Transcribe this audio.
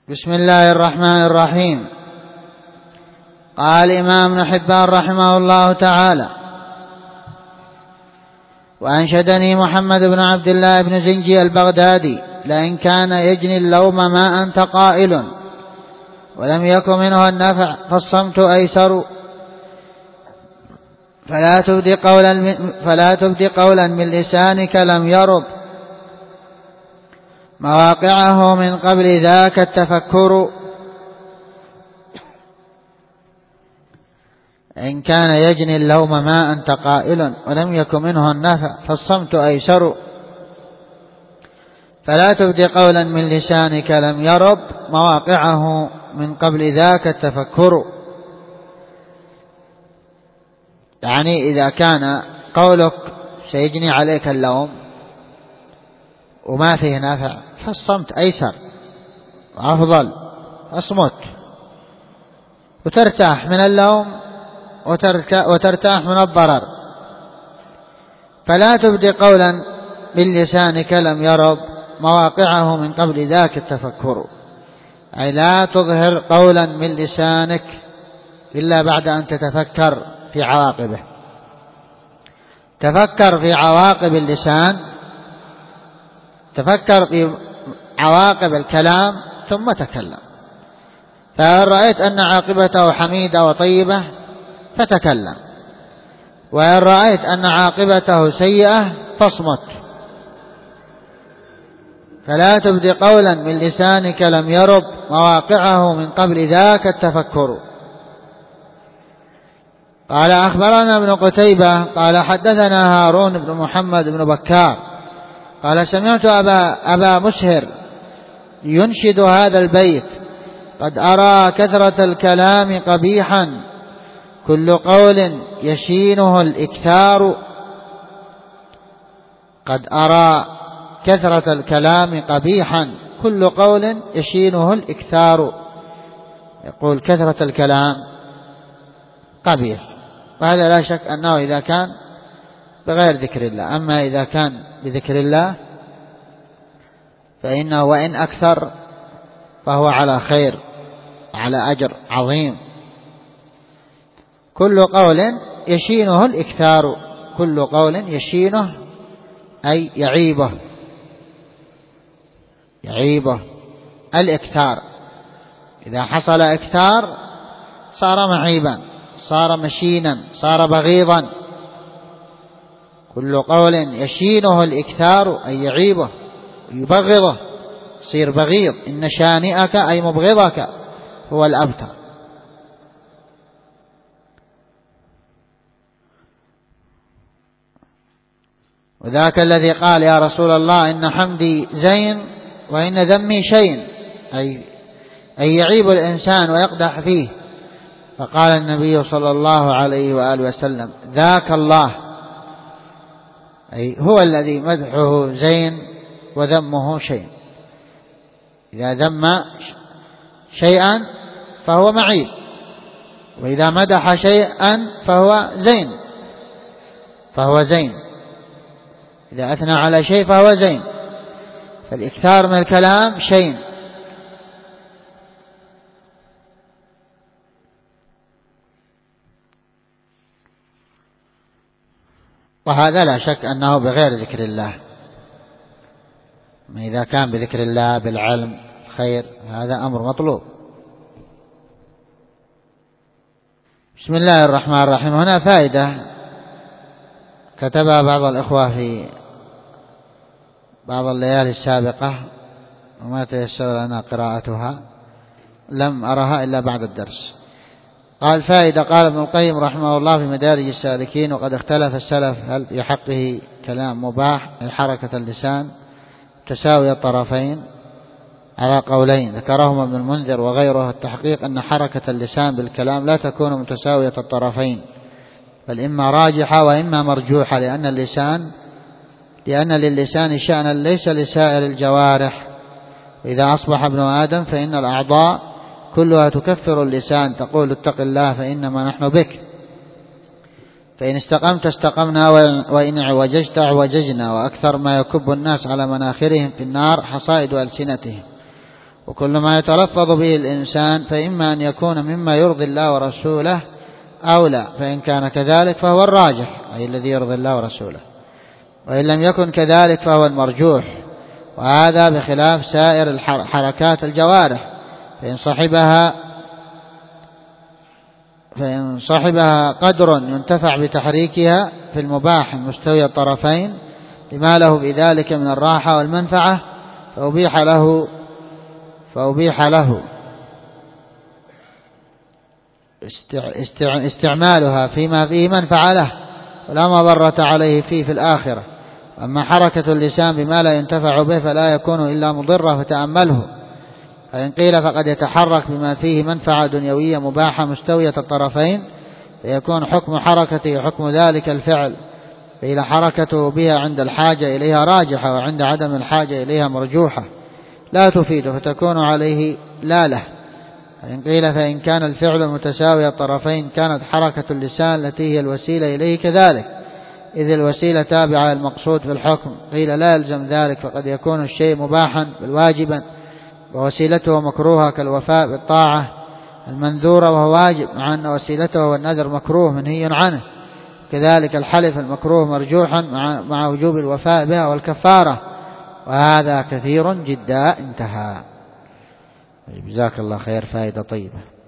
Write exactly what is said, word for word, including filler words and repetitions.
بسم الله الرحمن الرحيم. قال الإمام ابن حبان رحمه الله تعالى: وأنشدني محمد بن عبد الله بن زنجي البغدادي: لئن كان يجني اللوم ما أنت قائل ولم يكن منه النفع فالصمت أيسر، فلا تبدي قولا فلا تبدي قولا من لسانك لم يرب مواقعه من قبل ذاك التفكر. إن كان يجني اللوم ما أنت قائل ولم يكن منه النفع فالصمت أيسر، فلا تبدي قولا من لسانك لم يرب مواقعه من قبل ذاك التفكر. يعني إذا كان قولك سيجني عليك اللوم وما فيه نفع فالصمت أيسر أفضل، أصمت وترتاح من اللوم وترتاح من الضرر. فلا تبدي قولا من لسانك لم يرب مواقعه من قبل ذاك التفكر، أي لا تظهر قولا من لسانك إلا بعد أن تتفكر في عواقبه. تفكر في عواقب اللسان، تفكر في عواقب الكلام ثم تكلم. فإن رأيت أن عاقبته حميدة وطيبة فتكلم، وإن رأيت أن عاقبته سيئة فاصمت. فلا تبدي قولا من لسانك لم يرب مواقعه من قبل ذاك التفكر. قال: أخبرنا ابن قتيبة قال حدثنا هارون بن محمد بن بكار قال: سمعت أبا, أبا مسهر ينشد هذا البيت: قد أرى كثرة الكلام قبيحا كل قول يشينه الإكثار. قد أرى كثرة الكلام قبيحا كل قول يشينه الإكثار. يقول كثرة الكلام قبيح، وهذا لا شك أنه إذا كان بغير ذكر الله. أما إذا كان بذكر الله فإنه وإن أكثر فهو على خير، على أجر عظيم. كل قول يشينه الإكثار، كل قول يشينه أي يعيبه، يعيبه الإكثار. إذا حصل إكثار صار معيبا، صار مشينا، صار بغيضا. كل قول يشينه الإكثار أي يعيبه يبغضه، يصير بغيض. إن شانئك أي مبغضك هو الأبتر. وذاك الذي قال: يا رسول الله إن حمدي زين وإن ذمي شين، أي, أي يعيب الإنسان ويقدح فيه. فقال النبي صلى الله عليه وآله وسلم: ذاك الله، أي هو الذي مدحه زين وذمه شين. إذا ذم شيئا فهو معيب، وإذا مدح شيئا فهو زين، فهو زين. إذا أثنى على شيء فهو زين. فالإكثار من الكلام شين. وهذا لا شك أنه بغير ذكر الله. إذا كان بذكر الله بالعلم خير، هذا أمر مطلوب. بسم الله الرحمن الرحيم. هنا فائدة كتبها بعض الإخوة في بعض الليالي السابقة وما تيسر لنا قراءتها، لم أرها إلا بعد الدرس. قال: فائدة. قال ابن القيم رحمه الله في مدارج السالكين: وقد اختلف السلف هل في حقه كلام مباح أي حركة اللسان تساوي الطرفين على قولين ذكرهما ابن المنذر وغيره. التحقيق أن حركة اللسان بالكلام لا تكون متساوية الطرفين، بل إما راجحة وإما مرجوحة، لأن اللسان لأن للسان شأنا ليس لسائر الجوارح. وإذا أصبح ابن آدم فإن الأعضاء كلها تكفر اللسان، تقول: اتق الله فإنما نحن بك. فإن استقمت استقمنا وإن اعوججت اعوججنا. وأكثر ما يكب الناس على مناخرهم في النار حصائد ألسنتهم. وكل ما يتلفظ به الإنسان فإما أن يكون مما يرضي الله ورسوله أو لا، فإن كان كذلك فهو الراجح أي الذي يرضي الله ورسوله، وإن لم يكن كذلك فهو المرجوح، وهذا بخلاف سائر الحركات الجوارح، فإن صحبها فإن صحبها قدر ينتفع بتحريكها في المباح المستوي الطرفين لما له بذلك من الراحة والمنفعة فأبيح له فأبيح له استعمالها فيما فيه منفعة له ولا مضرة عليه فيه في الآخرة. أما حركة اللسان بما لا ينتفع به فلا يكون إلا مضرة فتأمله. فإن قيل فقد يتحرك بما فيه منفعة دنيوية مباحة مستوية الطرفين فيكون حكم حركته حكم ذلك الفعل، فإلى حركته بها عند الحاجة إليها راجحة وعند عدم الحاجة إليها مرجوحة لا تفيد فتكون عليه لا له. فإن قيل فإن كان الفعل متساوي الطرفين كانت حركة اللسان التي هي الوسيلة إليه كذلك، إذ الوسيلة تابعة للمقصود في الحكم. قيل لا يلزم ذلك، فقد يكون الشيء مباحا بل واجبا ووسيلته مكروهة كالوفاء بالطاعة المنذورة وهو واجب، مع أن وسيلته والنذر مكروه منهي عنه. كذلك الحلف المكروه مرجوحا مع, مع وجوب الوفاء بها والكفارة، وهذا كثير جدا. انتهى. جزاك الله خير، فائدة طيبة.